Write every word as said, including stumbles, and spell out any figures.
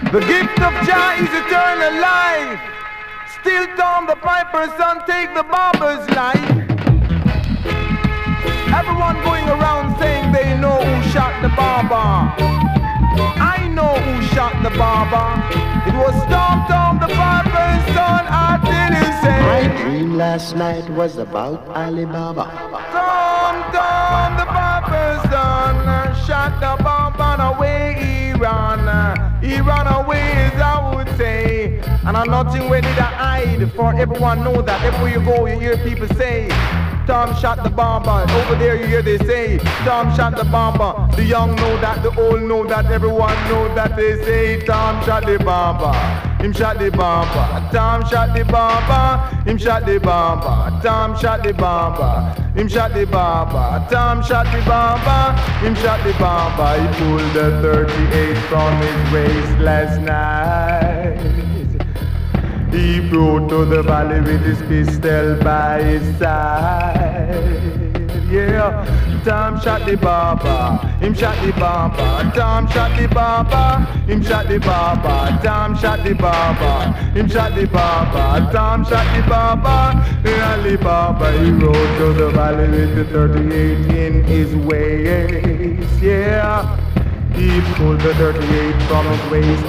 The gift of Jah is eternal life. Still Tom the piper's son take the barber's life. Everyone going around saying they know who shot the barber. I know who shot the barber. It was Tom Tom the barber's son. I didn't say. My dream last night was about Alibaba. Tom Tom the barber's son shot the barber and away he ran. He ran away as I would say. And I'm nothing where did I hide. For everyone know that everywhere you go you hear people say Tom shot the barber. Over there you hear they say Tom shot the barber. The young know that, the old know that, everyone know that they say Tom shot the barber. Him shot the barber. Tom shot the barber. Him shot the barber. Tom shot the barber. Him shot the barber. Tom shot the barber. Him shot the barber. He pulled the thirty-eight from his waist last night. He rode to the valley with his pistol by his side. Yeah, Tom shot the barber. Him shot the barber. Tom shot the barber. Him shot the barber. Tom shot the barber. Him shot the barber. Tom shot the barber. And the barber he rode to the valley with the thirty-eight in his waist. Yeah, he pulled the thirty-eight from his waist.